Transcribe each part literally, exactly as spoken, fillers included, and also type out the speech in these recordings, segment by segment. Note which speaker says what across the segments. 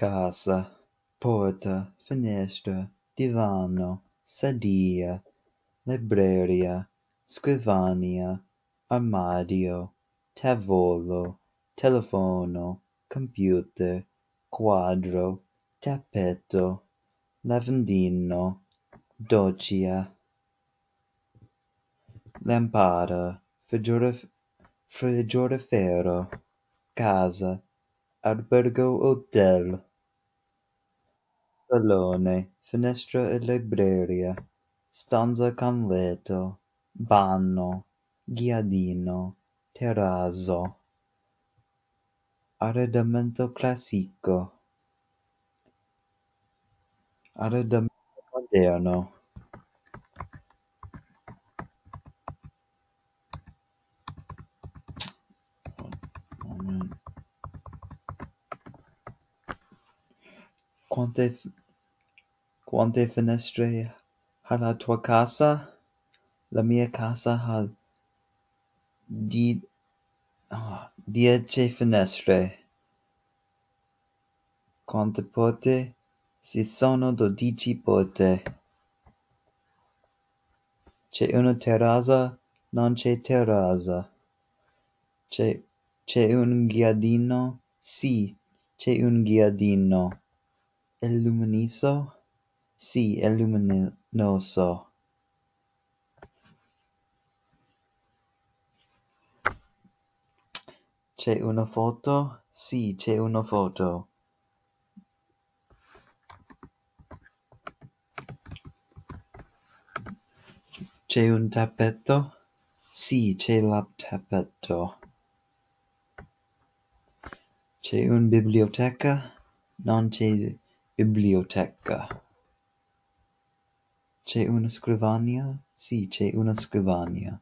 Speaker 1: casa, porta, finestra, divano, sedia, libreria, scrivania, armadio, tavolo, telefono, computer, quadro, tappeto, lavandino, doccia, lampada, frigorif- frigorifero, casa, albergo, hotel, salone, finestra e libreria, stanza con letto, bagno, giardino, terrazzo, arredamento classico, arredamento moderno. Quante, quante finestre ha la tua casa? La mia casa ha di, ah, dieci finestre. Quante porte? Ci sono dodici porte. C'è una terrazza? Non c'è terrazza. C'è, c'è un giardino? Sì, c'è un giardino. È luminoso? Sì, è luminoso. C'è una foto? Sì, c'è una foto. C'è un tappeto? Sì, c'è il tappeto. C'è una biblioteca? Non c'è biblioteca. C'è una scrivania? Sì, c'è una scrivania.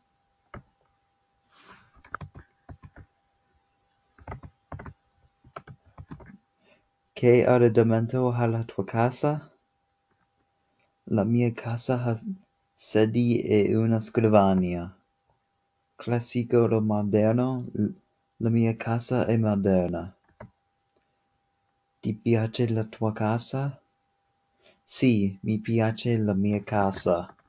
Speaker 1: Che arredamento ha la tua casa? La mia casa ha sedie e una scrivania. Classico o moderno? La mia casa è moderna. Ti piace la tua casa? Sì, mi piace la mia casa.